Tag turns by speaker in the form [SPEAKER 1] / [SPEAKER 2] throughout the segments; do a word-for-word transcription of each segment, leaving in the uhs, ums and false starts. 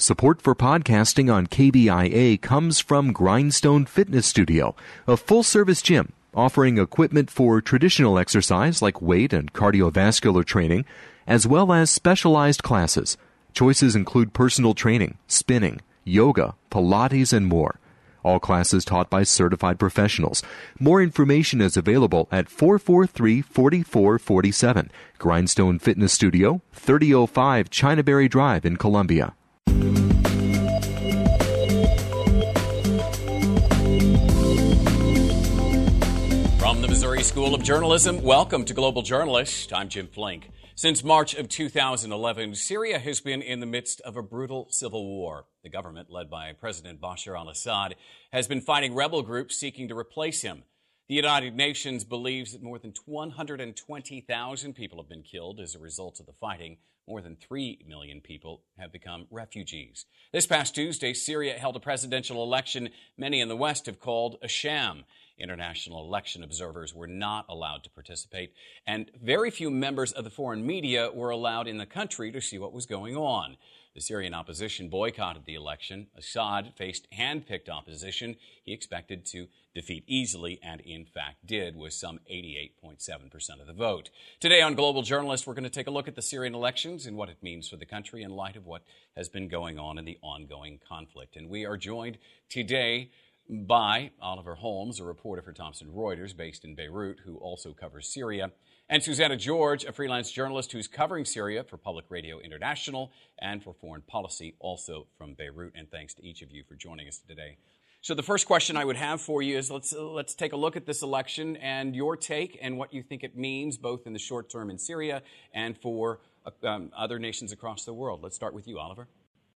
[SPEAKER 1] Support for podcasting on K B I A comes from Grindstone Fitness Studio, a full-service gym offering equipment for traditional exercise like weight and cardiovascular training, as well as specialized classes. Choices include personal training, spinning, yoga, Pilates, and more. All classes taught by certified professionals. More information is available at four four three, four four four seven. Grindstone Fitness Studio, thirty oh five Chinaberry Drive in Columbia.
[SPEAKER 2] From the Missouri School of Journalism, welcome to Global Journalist. I'm Jim Flink. Since March of two thousand eleven, Syria has been in the midst of a brutal civil war. The government, led by President Bashar al-Assad, has been fighting rebel groups seeking to replace him. The United Nations believes that more than one hundred twenty thousand people have been killed as a result of the fighting. More than three million people have become refugees. This past Tuesday, Syria held a presidential election many in the West have called a sham. International election observers were not allowed to participate, and very few members of the foreign media were allowed in the country to see what was going on. The Syrian opposition boycotted the election. Assad faced hand-picked opposition he expected to defeat easily, and in fact did, with some eighty-eight point seven percent of the vote. Today on Global Journalist, we're going to take a look at the Syrian elections and what it means for the country in light of what has been going on in the ongoing conflict. And we are joined today by Oliver Holmes, a reporter for Thomson Reuters based in Beirut, who also covers Syria, and Susanna George, a freelance journalist who's covering Syria for Public Radio International and for Foreign Policy, also from Beirut. And thanks to each of you for joining us today. So the first question I would have for you is let's uh, let's take a look at this election and your take and what you think it means, both in the short term in Syria and for uh, um, other nations across the world. Let's start with you, Oliver.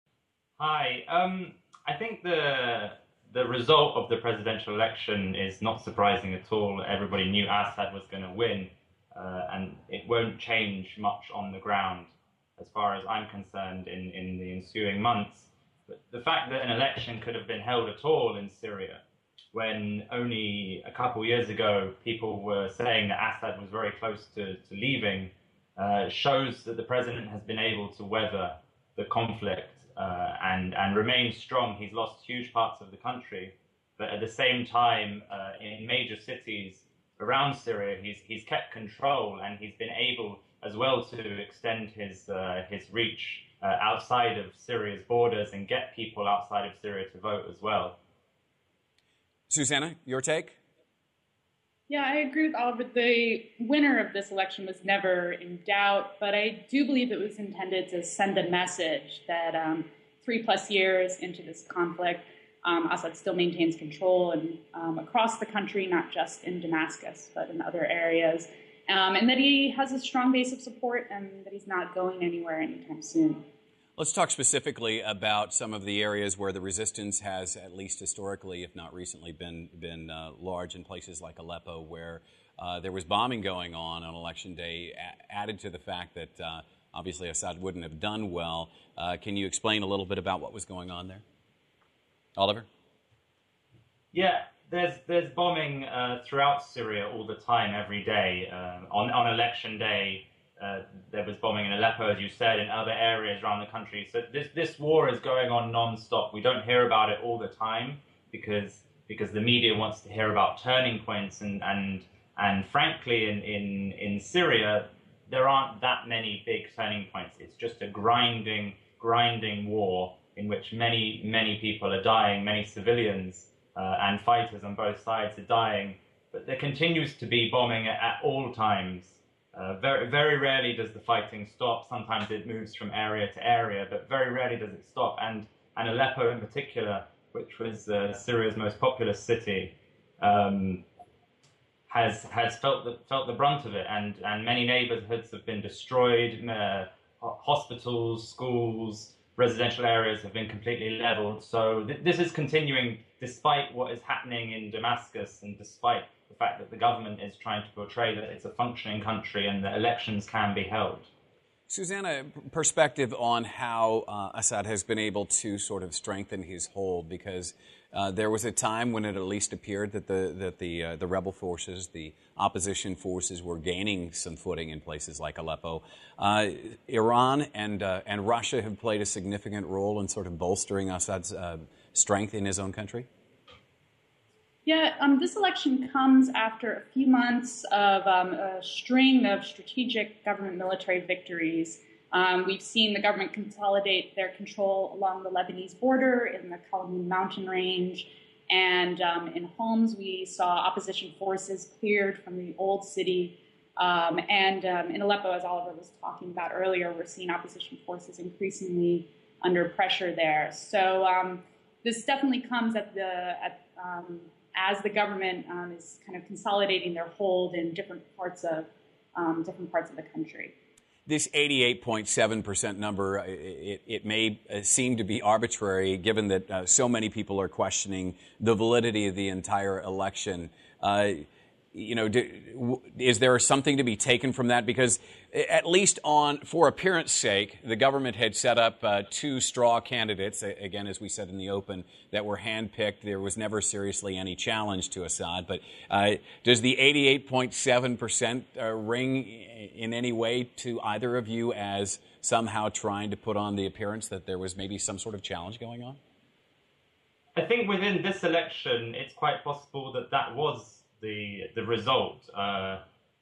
[SPEAKER 3] Hi. Um, I think the the result of the presidential election is not surprising at all. Everybody knew Assad was going to win, uh, and it won't change much on the ground as far as I'm concerned in, in the ensuing months. But the fact that an election could have been held at all in Syria, when only a couple years ago people were saying that Assad was very close to, to leaving, uh, shows that the president has been able to weather the conflict uh, and, and remain strong. He's lost huge parts of the country, but at the same time, uh, in major cities around Syria, he's, he's kept control, and he's been able as well to extend his, uh, his reach Uh, outside of Syria's borders and get people outside of Syria to vote as well.
[SPEAKER 2] Susanna, your take?
[SPEAKER 4] Yeah, I agree with Oliver. The winner of this election was never in doubt, but I do believe it was intended to send a message that um, three plus years into this conflict, um, Assad still maintains control and um, across the country, not just in Damascus, but in other areas. Um, and that he has a strong base of support and that he's not going anywhere anytime soon.
[SPEAKER 2] Let's talk specifically about some of the areas where the resistance has, at least historically, if not recently, been been uh, large, in places like Aleppo, where uh, there was bombing going on on Election Day, a- added to the fact that uh, obviously Assad wouldn't have done well. Uh, can you explain a little bit about what was going on there? Oliver?
[SPEAKER 3] Yeah. There's there's bombing uh, throughout Syria all the time, every day. Um, on on election day, uh, there was bombing in Aleppo, as you said, in other areas around the country. So this this war is going on non-stop. We don't hear about it all the time because because the media wants to hear about turning points, and and and frankly, in in in Syria, there aren't that many big turning points. It's just a grinding grinding war in which many many people are dying, many civilians. Uh, and fighters on both sides are dying, but there continues to be bombing at, at all times. Uh, very, very rarely does the fighting stop. Sometimes it moves from area to area, but very rarely does it stop. And, and Aleppo in particular, which was uh, Syria's most populous city, um, has has felt the felt the brunt of it. And, and many neighborhoods have been destroyed. Uh, hospitals, schools, residential areas have been completely leveled. So th- this is continuing despite what is happening in Damascus, and despite the fact that the government is trying to portray that it's a functioning country and that elections can be held.
[SPEAKER 2] Susanna, perspective on how uh, Assad has been able to sort of strengthen his hold, because uh, there was a time when it at least appeared that the that the uh, the rebel forces, the opposition forces, were gaining some footing in places like Aleppo. Uh, Iran and uh, and Russia have played a significant role in sort of bolstering Assad's uh, strength in his own country.
[SPEAKER 4] Yeah, um, this election comes after a few months of um, a string of strategic government military victories. Um, we've seen the government consolidate their control along the Lebanese border in the Kalamoun mountain range. And um, in Homs, we saw opposition forces cleared from the old city. Um, and um, in Aleppo, as Oliver was talking about earlier, we're seeing opposition forces increasingly under pressure there. So um, this definitely comes at the at um, as the government um, is kind of consolidating their hold in different parts of um, different parts of the country.
[SPEAKER 2] This eighty-eight point seven percent number, it, it may seem to be arbitrary, given that uh, so many people are questioning the validity of the entire election. Uh, you know, do, is there something to be taken from that? Because at least on, for appearance sake, the government had set up uh, two straw candidates, again, as we said in the open, that were handpicked. There was never seriously any challenge to Assad. But uh, does the eighty-eight point seven percent uh, ring in any way to either of you as somehow trying to put on the appearance that there was maybe some sort of challenge going on?
[SPEAKER 3] I think within this election, it's quite possible that that was the the result uh,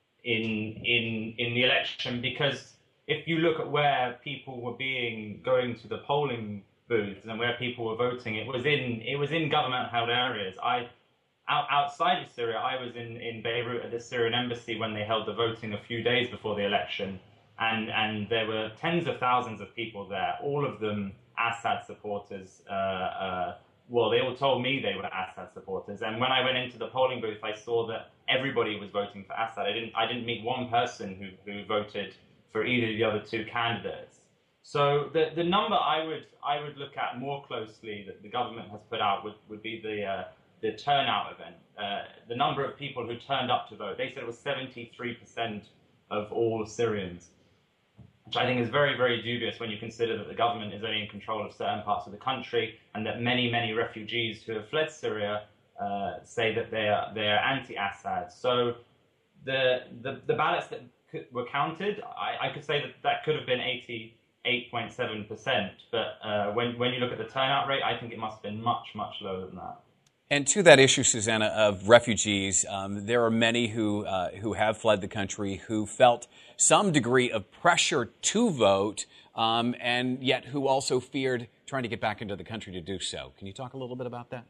[SPEAKER 3] in in in the election, because if you look at where people were being going to the polling booths and where people were voting, it was in it was in government held areas. I out, outside of Syria, I was in, in Beirut at the Syrian embassy when they held the voting a few days before the election, and and there were tens of thousands of people there, all of them Assad supporters. Uh, uh, Well, they all told me they were Assad supporters, and when I went into the polling booth, I saw that everybody was voting for Assad. I didn't, I didn't meet one person who, who voted for either of the other two candidates. So the the number I would I would look at more closely that the government has put out would, would be the uh, the turnout event. Uh, the number of people who turned up to vote. They said it was seventy-three percent of all Syrians, which I think is very, very dubious when you consider that the government is only in control of certain parts of the country, and that many, many refugees who have fled Syria uh, say that they are they are anti-Assad. So the the, the ballots that could, were counted, I, I could say that that could have been eighty-eight point seven percent, but uh, when when you look at the turnout rate, I think it must have been much, much lower than that.
[SPEAKER 2] And to that issue, Susanna, of refugees, um, there are many who uh, who have fled the country who felt some degree of pressure to vote, um, and yet who also feared trying to get back into the country to do so. Can you talk a little bit about that?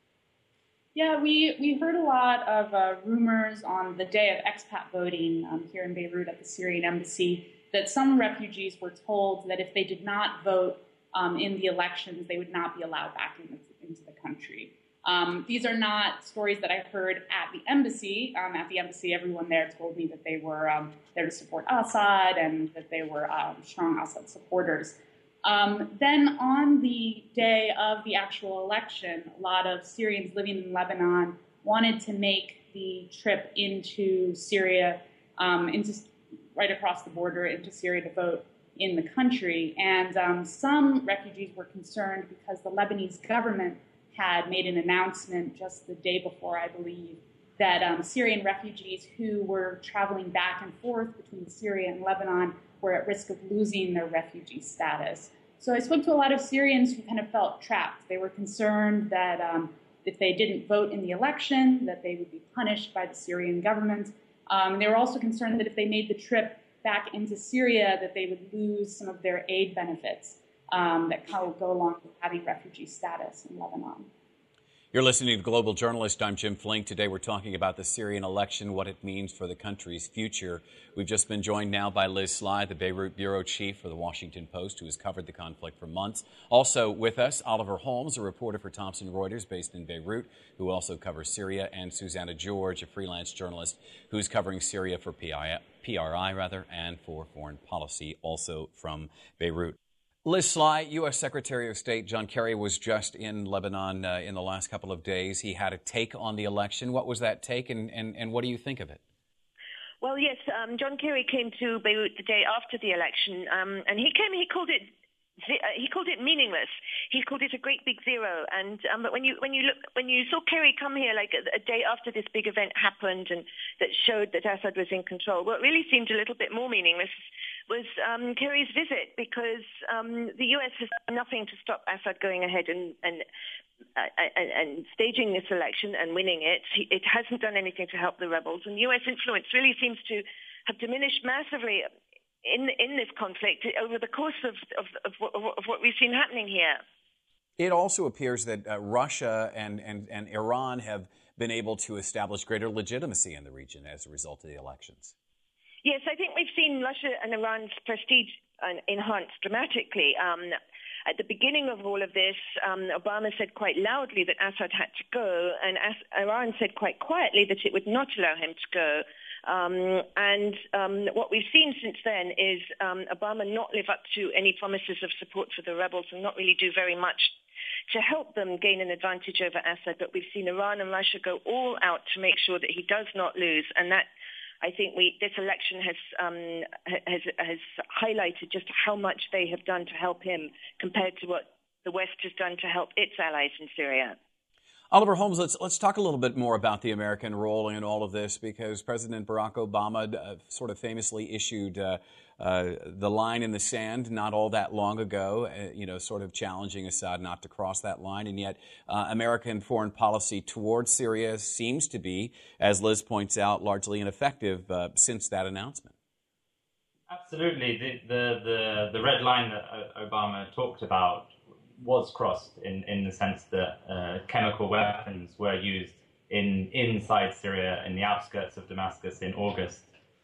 [SPEAKER 4] Yeah, we, we heard a lot of uh, rumors on the day of expat voting um, here in Beirut at the Syrian embassy that some refugees were told that if they did not vote um, in the elections, they would not be allowed back into, into the country. Um, these are not stories that I heard at the embassy. Um, at the embassy, everyone there told me that they were um, there to support Assad and that they were um, strong Assad supporters. Um, then on the day of the actual election, a lot of Syrians living in Lebanon wanted to make the trip into Syria, um, into right across the border into Syria to vote in the country. And um, some refugees were concerned because the Lebanese government had made an announcement just the day before, I believe, that um, Syrian refugees who were traveling back and forth between Syria and Lebanon were at risk of losing their refugee status. So I spoke to a lot of Syrians who kind of felt trapped. They were concerned that um, if they didn't vote in the election, that they would be punished by the Syrian government. Um, they were also concerned that if they made the trip back into Syria, that they would lose some of their aid benefits um, that go along with having refugee status in Lebanon.
[SPEAKER 2] You're listening to Global Journalist. I'm Jim Flink. Today we're talking about the Syrian election, what it means for the country's future. We've just been joined now by Liz Sly, the Beirut bureau chief for the Washington Post, who has covered the conflict for months. Also with us, Oliver Holmes, a reporter for Thomson Reuters based in Beirut, who also covers Syria, and Susanna George, a freelance journalist who's covering Syria for P R I rather, and for foreign policy, also from Beirut. Liz Sly, U S Secretary of State John Kerry was just in Lebanon uh, in the last couple of days. He had a take on the election. What was that take, and, and, and what do you think of it?
[SPEAKER 5] Well, yes, um, John Kerry came to Beirut the day after the election, um, and he came. He called it. He called it meaningless. He called it a great big zero. And um, but when you when you look when you saw Kerry come here like a, a day after this big event happened and that showed that Assad was in control, what really seemed a little bit more meaningless was um, Kerry's visit, because um, the U S has done nothing to stop Assad going ahead and and, uh, and and staging this election and winning it. It hasn't done anything to help the rebels, and U S influence really seems to have diminished massively in in this conflict over the course of, of, of, of what we've seen happening here.
[SPEAKER 2] It also appears that uh, Russia and, and, and Iran have been able to establish greater legitimacy in the region as a result of the elections.
[SPEAKER 5] Yes, I think we've seen Russia and Iran's prestige enhanced dramatically. Um, at the beginning of all of this, um, Obama said quite loudly that Assad had to go, and As- Iran said quite quietly that it would not allow him to go. Um, and um, what we've seen since then is um, Obama not live up to any promises of support for the rebels and not really do very much to help them gain an advantage over Assad. But we've seen Iran and Russia go all out to make sure that he does not lose. And that, I think, we this election has um, has, has highlighted just how much they have done to help him compared to what the West has done to help its allies in Syria.
[SPEAKER 2] Oliver Holmes, let's let's talk a little bit more about the American role in all of this, because President Barack Obama uh, sort of famously issued uh, uh, the line in the sand not all that long ago, uh, you know, sort of challenging Assad not to cross that line. And yet uh, American foreign policy towards Syria seems to be, as Liz points out, largely ineffective uh, since that announcement.
[SPEAKER 3] Absolutely. The, the, the, the red line that Obama talked about was crossed in, in the sense that uh, chemical weapons were used in inside Syria, in the outskirts of Damascus in August,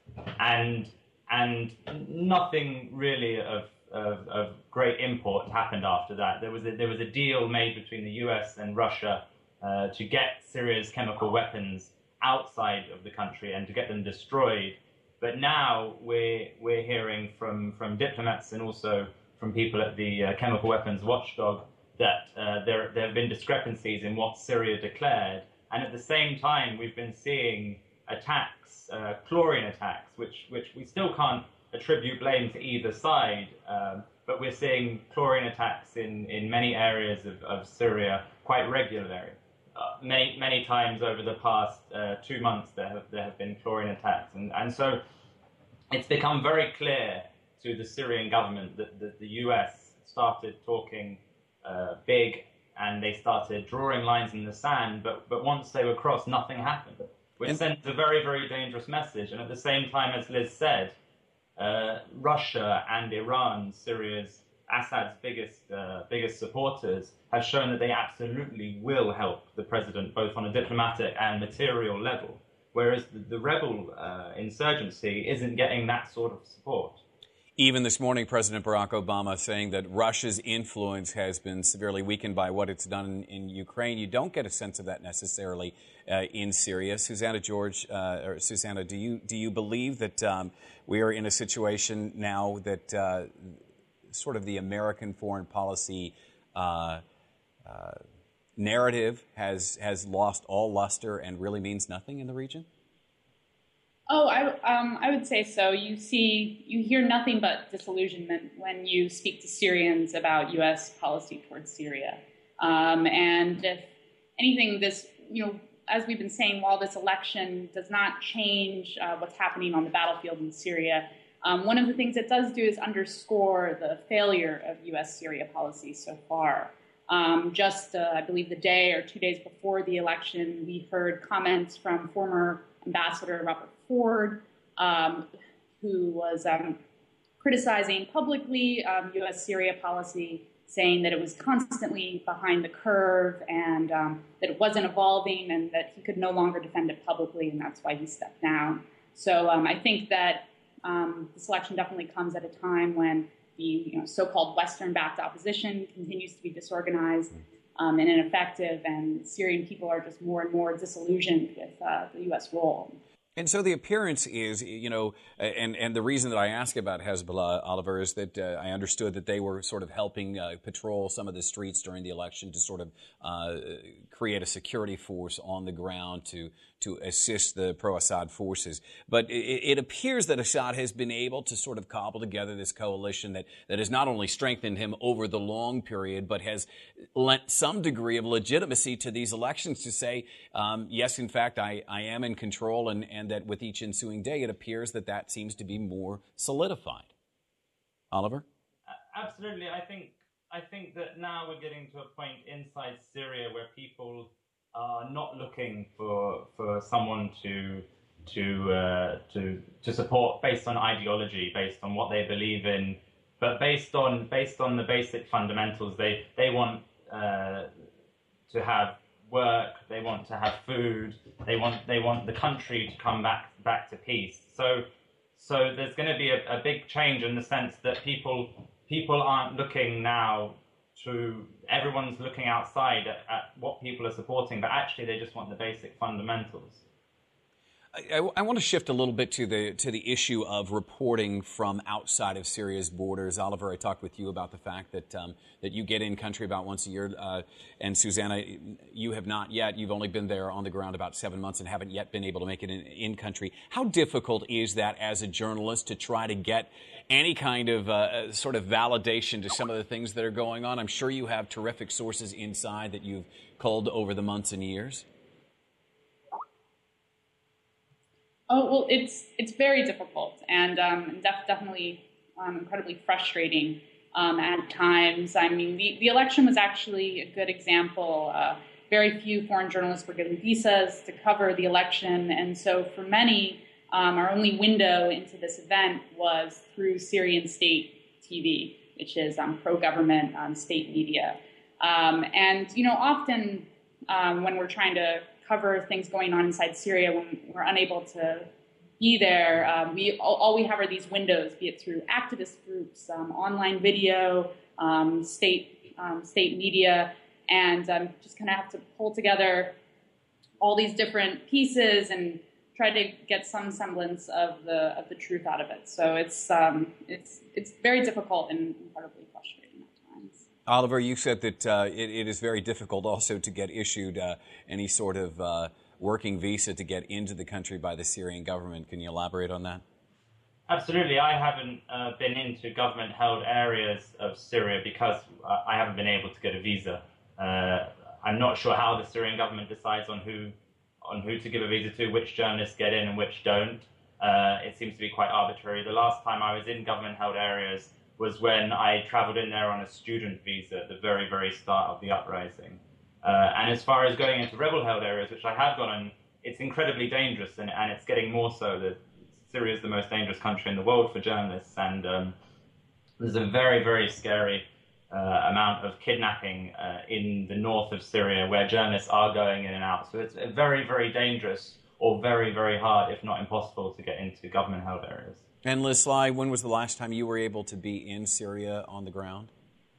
[SPEAKER 3] and and nothing really of, of, of great import happened after that. There was a, there was a deal made between the U S and Russia uh, to get Syria's chemical weapons outside of the country and to get them destroyed. But now we're we're hearing from from diplomats and also from people at the uh, Chemical Weapons Watchdog that uh, there there have been discrepancies in what Syria declared, and at the same time we've been seeing attacks, uh, chlorine attacks, which which we still can't attribute blame to either side, um, but we're seeing chlorine attacks in, in many areas of, of Syria quite regularly. Uh, many many times over the past uh, two months there have there have been chlorine attacks, and and so it's become very clear to the Syrian government that, that the U S started talking uh, big and they started drawing lines in the sand, but but once they were crossed, nothing happened, which and sent a very, very dangerous message. And at the same time, as Liz said, uh, Russia and Iran, Syria's Assad's biggest uh, biggest supporters, have shown that they absolutely will help the president both on a diplomatic and material level, whereas the, the rebel uh, insurgency isn't getting that sort of support.
[SPEAKER 2] Even this morning, President Barack Obama saying that Russia's influence has been severely weakened by what it's done in, in Ukraine. You don't get a sense of that necessarily uh, in Syria. Susanna George, uh, or Susanna, do you do you believe that um, we are in a situation now that uh, sort of the American foreign policy uh, uh, narrative has has lost all luster and really means nothing in the region?
[SPEAKER 4] Oh, I, um, I would say so. You see, you hear nothing but disillusionment when you speak to Syrians about U S policy towards Syria. Um, and if anything, this, you know, as we've been saying, while this election does not change uh, what's happening on the battlefield in Syria, um, one of the things it does do is underscore the failure of U S Syria policy so far. Um, just, uh, I believe, the day or two days before the election, we heard comments from former Ambassador Robert Ford, um, who was um, criticizing publicly um, U S Syria policy, saying that it was constantly behind the curve and um, that it wasn't evolving and that he could no longer defend it publicly, and that's why he stepped down. So um, I think that um, this election definitely comes at a time when the you know, so-called Western-backed opposition continues to be disorganized um, and ineffective, and Syrian people are just more and more disillusioned with uh, the U S role.
[SPEAKER 2] And so the appearance is, you know, and, and the reason that I ask about Hezbollah, Oliver, is that uh, I understood that they were sort of helping uh, patrol some of the streets during the election to sort of uh, create a security force on the ground to to assist the pro-Assad forces. But it, it appears that Assad has been able to sort of cobble together this coalition that, that has not only strengthened him over the long period, but has lent some degree of legitimacy to these elections to say, um, yes, in fact, I, I am in control, and, and that with each ensuing day, it appears that that seems to be more solidified. Oliver?
[SPEAKER 3] Absolutely. I think I think that now we're getting to a point inside Syria where people are not looking for for someone to to uh, to to support based on ideology, based on what they believe in, but based on based on the basic fundamentals. They they want uh, to have work. They want to have food. They want they want the country to come back back to peace. So so there's going to be a, a big change in the sense that people people aren't looking now to everyone's looking outside at, at what people are supporting, but actually they just want the basic fundamentals.
[SPEAKER 2] I, I, I want to shift a little bit to the to the issue of reporting from outside of Syria's borders. Oliver, I talked with you about the fact that um, that you get in country about once a year, uh, and Susanna, you have not yet. You've only been there on the ground about seven months and haven't yet been able to make it in, in country. How difficult is that as a journalist to try to get any kind of uh, sort of validation to some of the things that are going on? I'm sure you have terrific sources inside that you've culled over the months and years.
[SPEAKER 4] Oh, well, it's it's very difficult and um, def- definitely um, incredibly frustrating um, at times. I mean, the, the election was actually a good example. Uh, very few foreign journalists were given visas to cover the election, and so for many, um, our only window into this event was through Syrian state T V, which is um, pro-government um, state media. Um, and, you know, often um, when we're trying to cover things going on inside Syria, when we're unable to be there, um, we all, all we have are these windows, be it through activist groups, um, online video, um, state um, state media, and um, just kind of have to pull together all these different pieces and try to get some semblance of the of the truth out of it. So it's um, it's it's very difficult and incredibly frustrating at times.
[SPEAKER 2] Oliver, you said that uh, it, it is very difficult also to get issued uh, any sort of uh, working visa to get into the country by the Syrian government. Can you elaborate on that?
[SPEAKER 3] Absolutely. I haven't uh, been into government-held areas of Syria because uh, I haven't been able to get a visa. Uh, I'm not sure how the Syrian government decides on who on who to give a visa to, which journalists get in and which don't. Uh, it seems to be quite arbitrary. The last time I was in government-held areas was when I traveled in there on a student visa at the very, very start of the uprising. Uh, and as far as going into rebel-held areas, which I have gone in, it's incredibly dangerous, and, and it's getting more so that Syria is the most dangerous country in the world for journalists, and um, there's a very, very scary uh, amount of kidnapping uh, in the north of Syria where journalists are going in and out. So it's very, very dangerous, or very, very hard, if not impossible, to get into government-held areas.
[SPEAKER 2] And Liz Sly, when was the last time you were able to be in Syria on the ground?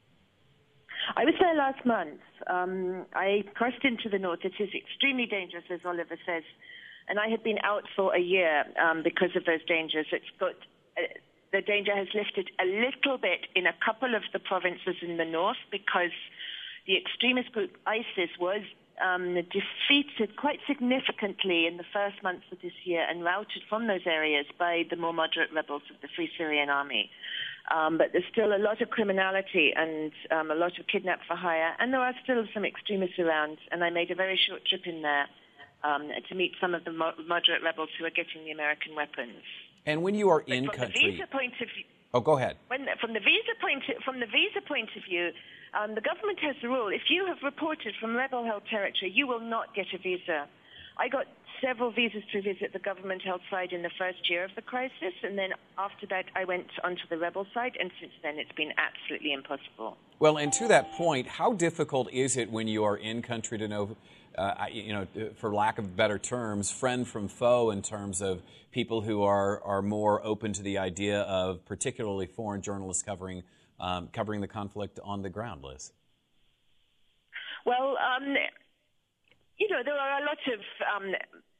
[SPEAKER 5] I was there last month. Um, I crossed into the north. It is extremely dangerous, as Oliver says. And I had been out for a year um, because of those dangers. It's got uh, the danger has lifted a little bit in a couple of the provinces in the north because the extremist group ISIS was um, defeated quite significantly in the first months of this year and routed from those areas by the more moderate rebels of the Free Syrian Army. Um, but there's still a lot of criminality and um, a lot of kidnap for hire, and there are still some extremists around. And I made a very short trip in there um, to meet some of the mo- moderate rebels who are getting the American weapons.
[SPEAKER 2] And when you are
[SPEAKER 5] but
[SPEAKER 2] in
[SPEAKER 5] from
[SPEAKER 2] country,
[SPEAKER 5] the visa point of view,
[SPEAKER 2] oh, go ahead.
[SPEAKER 5] When, from the visa point, from the visa point of view, um, the government has the rule: if you have reported from rebel-held territory, you will not get a visa. I got several visas to visit the government-held side in the first year of the crisis, and then after that I went onto the rebel side, and since then it's been absolutely impossible.
[SPEAKER 2] Well, and to that point, how difficult is it when you are in country to know, uh, you know, for lack of better terms, friend from foe in terms of people who are, are more open to the idea of particularly foreign journalists covering um, covering the conflict on the ground, Liz?
[SPEAKER 5] Well, um, you know, there are a lot of um,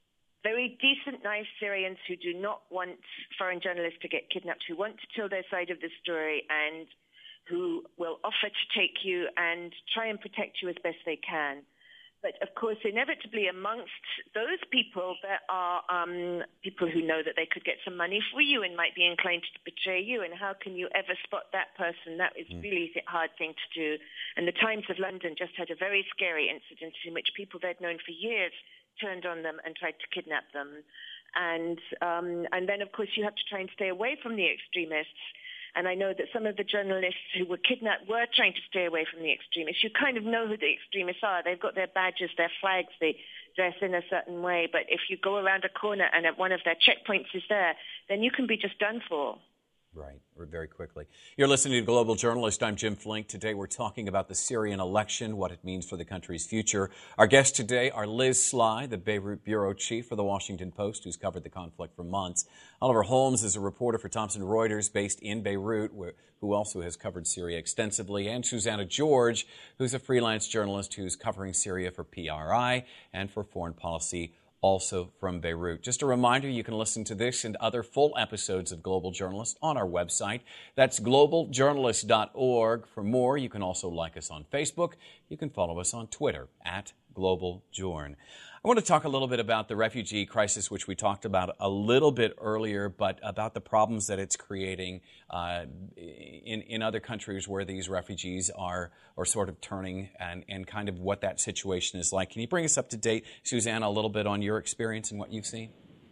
[SPEAKER 5] very decent, nice Syrians who do not want foreign journalists to get kidnapped, who want to tell their side of the story, and who will offer to take you and try and protect you as best they can. But, of course, inevitably amongst those people, there are um, people who know that they could get some money for you and might be inclined to betray you. And how can you ever spot that person? That is mm. really a hard thing to do. And the Times of London just had a very scary incident in which people they'd known for years turned on them and tried to kidnap them. And, um, and then, of course, you have to try and stay away from the extremists. And I know that some of the journalists who were kidnapped were trying to stay away from the extremists. You kind of know who the extremists are. They've got their badges, their flags, they dress in a certain way. But if you go around a corner and one of their checkpoints is there, then you can be just done for.
[SPEAKER 2] Right, very quickly. You're listening to Global Journalist. I'm Jim Flink. Today we're talking about the Syrian election, what it means for the country's future. Our guests today are Liz Sly, the Beirut bureau chief for the Washington Post, who's covered the conflict for months. Oliver Holmes is a reporter for Thomson Reuters based in Beirut, who also has covered Syria extensively. And Susanna George, who's a freelance journalist who's covering Syria for P R I and for Foreign Policy, also from Beirut. Just a reminder, you can listen to this and other full episodes of Global Journalist on our website. That's global journalist dot org. For more, you can also like us on Facebook. You can follow us on Twitter, at Global Journ. I want to talk a little bit about the refugee crisis, which we talked about a little bit earlier, but about the problems that it's creating uh, in, in other countries where these refugees are, are sort of turning, and, and kind of what that situation is like. Can you bring us up to date, Susanna, a little bit on your experience and what you've seen?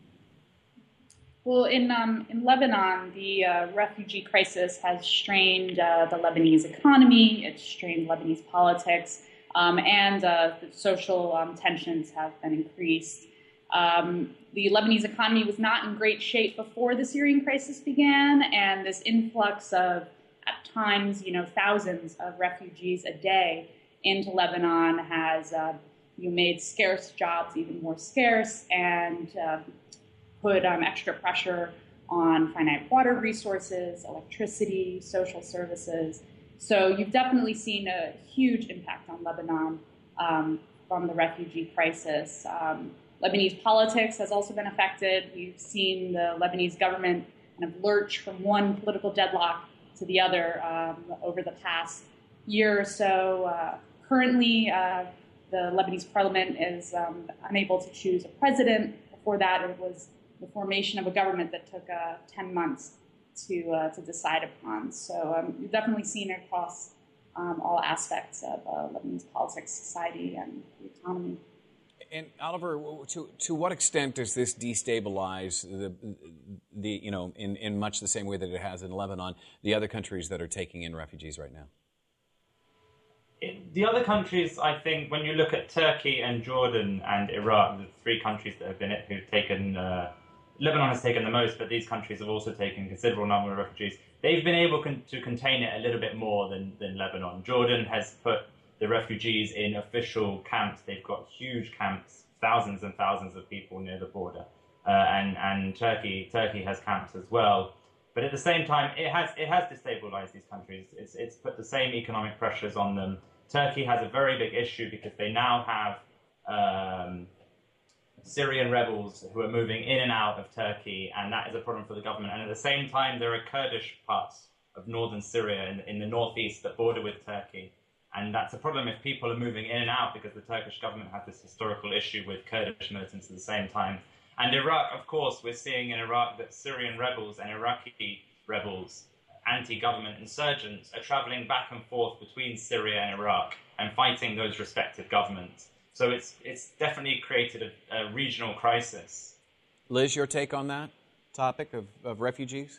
[SPEAKER 4] Well, in um, in Lebanon, the uh, refugee crisis has strained uh, the Lebanese economy. It's strained Lebanese politics. Um, and uh, the social um, tensions have been increased. Um, the Lebanese economy was not in great shape before the Syrian crisis began, and this influx of, at times, you know, thousands of refugees a day into Lebanon has uh, you know, made scarce jobs even more scarce and uh, put um, extra pressure on finite water resources, electricity, social services. So you've definitely seen a huge impact on Lebanon um, from the refugee crisis. Um, Lebanese politics has also been affected. We've seen the Lebanese government kind of lurch from one political deadlock to the other um, over the past year or so. Uh, currently, uh, the Lebanese parliament is um, unable to choose a president. Before that, it was the formation of a government that took uh, ten months to uh, to decide upon. So um, you've definitely seen it across um, all aspects of uh, Lebanese politics, society, and the economy.
[SPEAKER 2] And Oliver, to to what extent does this destabilize the the you know in, in much the same way that it has in Lebanon, the other countries that are taking in refugees right now?
[SPEAKER 3] It, the other countries, I think, when you look at Turkey and Jordan and Iraq, the three countries that have been it who've taken. Uh, Lebanon has taken the most, but these countries have also taken a considerable number of refugees. They've been able con- to contain it a little bit more than, than Lebanon. Jordan has put the refugees in official camps. They've got huge camps, thousands and thousands of people near the border. Uh, and and Turkey Turkey has camps as well. But at the same time, it has it has destabilized these countries. It's, it's put the same economic pressures on them. Turkey has a very big issue because they now have Um, Syrian rebels who are moving in and out of Turkey, and that is a problem for the government. And at the same time, there are Kurdish parts of northern Syria in, in the northeast that border with Turkey. And that's a problem if people are moving in and out because the Turkish government has this historical issue with Kurdish militants at the same time. And Iraq, of course, we're seeing in Iraq that Syrian rebels and Iraqi rebels, anti-government insurgents, are traveling back and forth between Syria and Iraq and fighting those respective governments. So it's it's definitely created a, a regional crisis.
[SPEAKER 2] Liz, your take on that topic of, of refugees?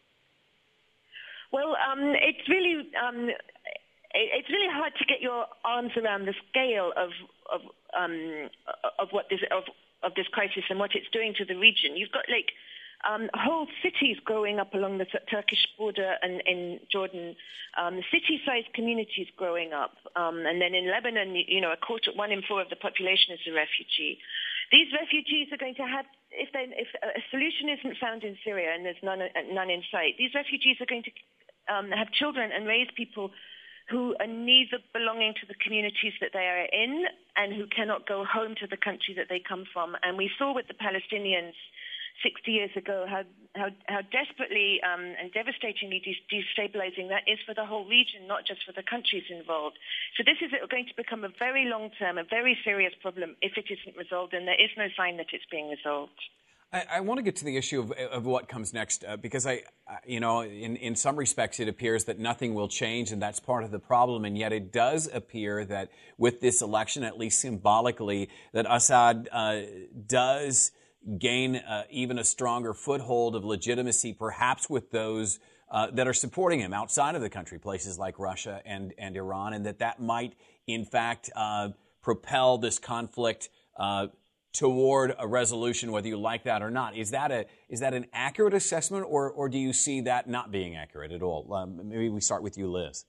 [SPEAKER 5] Well, um, it's really um, it's really hard to get your arms around the scale of of um, of what this of, of this crisis and what it's doing to the region. You've got like Um, whole cities growing up along the t- Turkish border and in Jordan, um, city-sized communities growing up. Um, and then in Lebanon, you, you know, a quarter, one in four of the population is a refugee. These refugees are going to have, if, they, if a solution isn't found in Syria and there's none, none in sight, these refugees are going to um, have children and raise people who are neither belonging to the communities that they are in and who cannot go home to the country that they come from. And we saw with the Palestinians sixty years ago how how, how desperately um, and devastatingly de- destabilizing that is for the whole region, not just for the countries involved. So this is going to become a very long-term, a very serious problem if it isn't resolved, and there is no sign that it's being resolved.
[SPEAKER 2] I, I want to get to the issue of, of what comes next, uh, because I, you know, in, in some respects it appears that nothing will change, and that's part of the problem. And yet it does appear that with this election, at least symbolically, that Assad uh, does gain uh, even a stronger foothold of legitimacy, perhaps with those uh, that are supporting him outside of the country, places like Russia and, and Iran, and that that might, in fact, uh, propel this conflict uh, toward a resolution, whether you like that or not. Is that a is that an accurate assessment, or or do you see that not being accurate at all? Um, maybe we start with you, Liz.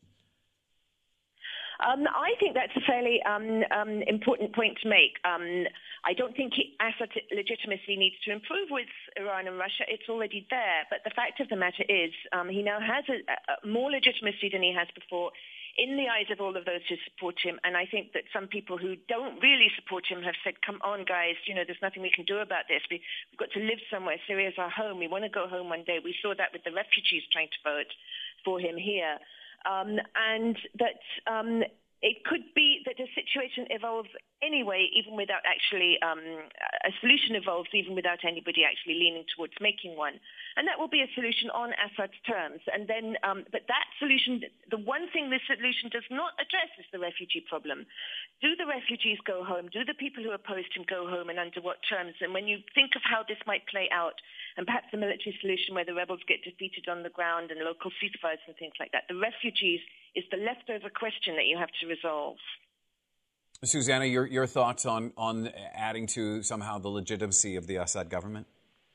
[SPEAKER 5] Um, I think that's a fairly um, um, important point to make. Um, I don't think he, Assad's legitimacy needs to improve with Iran and Russia. It's already there. But the fact of the matter is um, he now has a, a more legitimacy than he has before in the eyes of all of those who support him. And I think that some people who don't really support him have said, come on, guys, you know, there's nothing we can do about this. We, we've got to live somewhere. Syria's our home. We want to go home one day. We saw that with the refugees trying to vote for him here. Um, and that um, it could be that the situation evolves anyway, even without actually, um, a solution evolves even without anybody actually leaning towards making one. And that will be a solution on Assad's terms. And then, um, but that solution, the one thing this solution does not address is the refugee problem. Do the refugees go home? Do the people who opposed him go home, and under what terms? And when you think of how this might play out, and perhaps a military solution where the rebels get defeated on the ground and local ceasefires and things like that, the refugees is the leftover question that you have to resolve.
[SPEAKER 2] Susanna, your, your thoughts on, on adding to somehow the legitimacy of the Assad government?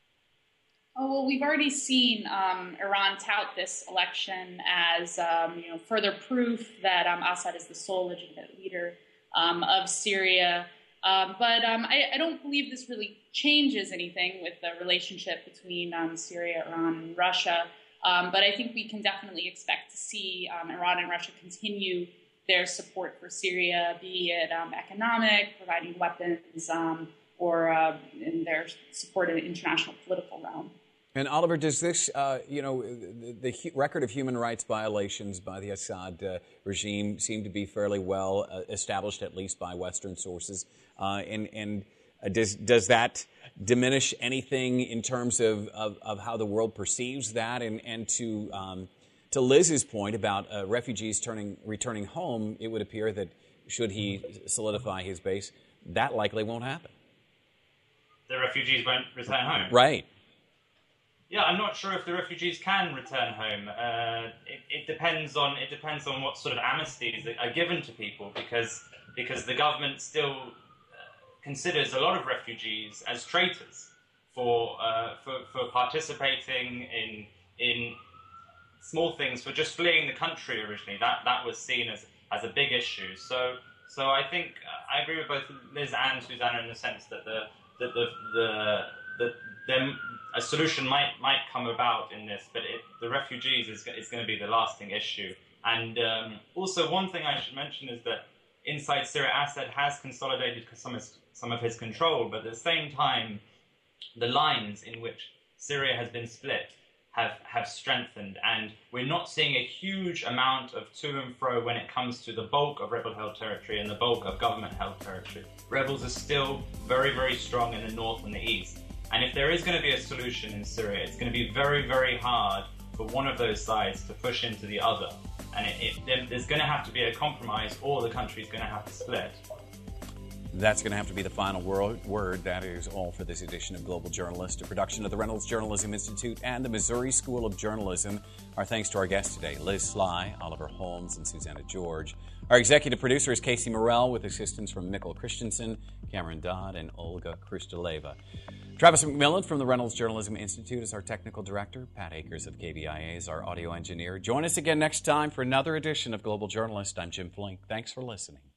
[SPEAKER 4] Oh, well, we've already seen um, Iran tout this election as um, you know, further proof that um, Assad is the sole legitimate leader um, of Syria. Um, but um, I, I don't believe this really changes anything with the relationship between um, Syria, Iran, and Russia. Um, but I think we can definitely expect to see um, Iran and Russia continue their support for Syria, be it um, economic, providing weapons, um, or uh, in their support in the international political realm.
[SPEAKER 2] And Oliver, does this, uh, you know, the, the record of human rights violations by the Assad uh, regime seem to be fairly well uh, established, at least by Western sources, uh, and, and uh, does does that diminish anything in terms of, of, of how the world perceives that? And and to um, to Liz's point about uh, refugees turning returning home, it would appear that should he solidify his base, that likely won't happen.
[SPEAKER 3] The refugees won't return home.
[SPEAKER 2] Right.
[SPEAKER 3] Yeah, I'm not sure if the refugees can return home. Uh, it, it depends on it depends on what sort of amnesties are given to people, because because the government still uh, considers a lot of refugees as traitors for uh, for for participating in in small things, for just fleeing the country originally. That that was seen as as a big issue. So so I think uh, I agree with both Liz and Susanna in the sense that the that the the the them. A solution might might come about in this, but it, the refugees is, is going to be the lasting issue. And um, also, one thing I should mention is that inside Syria, Assad has consolidated some of, some of his control, but at the same time, the lines in which Syria has been split have, have strengthened, and we're not seeing a huge amount of to and fro when it comes to the bulk of rebel-held territory and the bulk of government-held territory. Rebels are still very, very strong in the north and the east. And if there is going to be a solution in Syria, it's going to be very, very hard for one of those sides to push into the other. And it, it, there's going to have to be a compromise, or the country's going to have to split.
[SPEAKER 2] That's going to have to be the final word. word. That is all for this edition of Global Journalist, a production of the Reynolds Journalism Institute and the Missouri School of Journalism. Our thanks to our guests today, Liz Sly, Oliver Holmes, and Susanna George. Our executive producer is Casey Morrell, with assistance from Mikkel Christensen, Cameron Dodd, and Olga Krusteleva. Travis McMillan from the Reynolds Journalism Institute is our technical director. Pat Akers of K B I A is our audio engineer. Join us again next time for another edition of Global Journalist. I'm Jim Flink. Thanks for listening.